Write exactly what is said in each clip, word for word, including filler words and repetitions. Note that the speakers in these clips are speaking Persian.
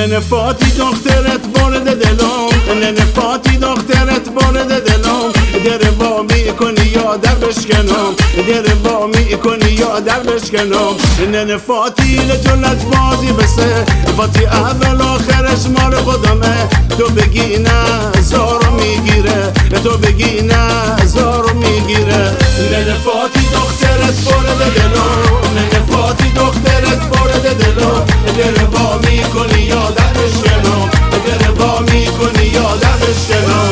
ننه فاتی دخترت وارد دلم، ننه فاتی دخترت وارد دلم، در وا میکنی یا در بشکنم، در وا میکنی یا در بشکنم. ننه فاتی لجلت بازی بسه، فاتی اول آخرش مال خودمه. تو بگی نه زارو میگیره، تو بگی نه زارو میگیره. ننه فاتی دخترت وارد دلم، ننه فاتی دخترت وارد دلم، در وا میکنی یا در بشکنم، در وا میکنی یا در بشکنم.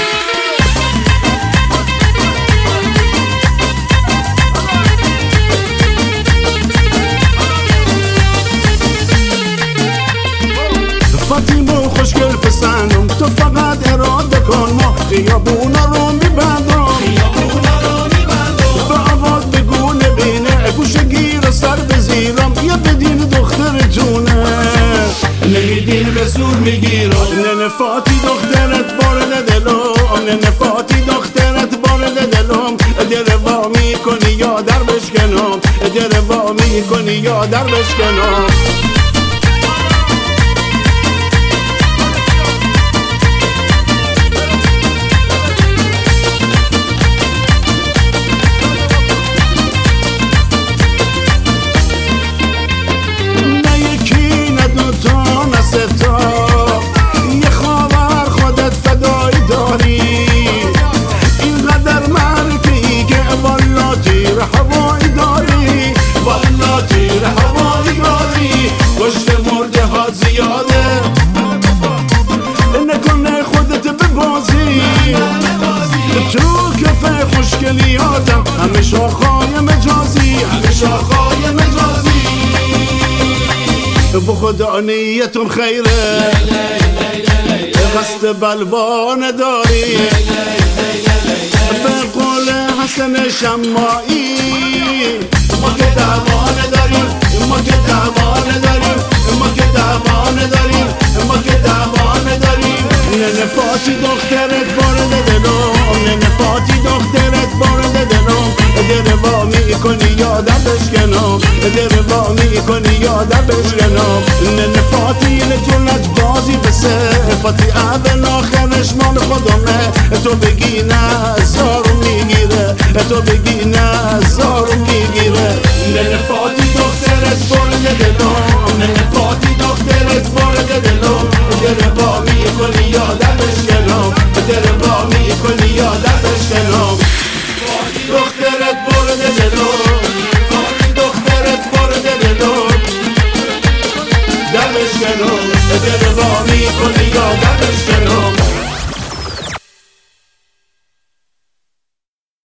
فاطیمو خوشگل پسندم، تو فقط اراده کن، ما خیابونا رو میبندم، خیابونا رو میبندم. به آواز بگو نبینه، گوشه گیر سر بزیرم، یا بدین دخترتونه، نمیدین به زور میگیرم. ننه فاتی دخترت وارد دلم، ننه فاتی دخترت وارد دلم، در وا میکنی یا در بشکنم، در وا میکنی یا در بشکنم. یه خواهر خودت فدایی داری، اینقدر مرکی که والا تیر هوایی داری، والا تیر هوایی داری. کشت مرده ها زیاده، نکنه خودت ببازی، تو کفه خوشگلیاتم همه شاخهای مجازی، همه شاخهای مجازی. بو خدا نیتون خیره، قصد بلوا نداری، به قول حسن شماعی ما که دعوا نداریم، ما که دعوا نداریم، ما که دعوا نداریم، ما که دعوا نداریم. ننه فاتی دخترت وارد دلم، ننه فاتی دخترت وارد دلم، در وا میکنی یا در بشکنم، در وا میکنی یا در بشکنم. ننه فاتی لجلت بازی بسه، فاتی اول آخرش مال خودمه. تو بگی نه زارو میگیره، تو بگی نه زارو میگیره. ننه فاتی دخترت وارد دلم، ننه فاتی دخترت وارد دلم، در وا میکنی یا در بشکنم، در وا میکنی یا در بشکنم. دخترت وارد دلم، فاتی دخترت وارد دلم، در بشکنم، در وا میکنی یا در بشکنم.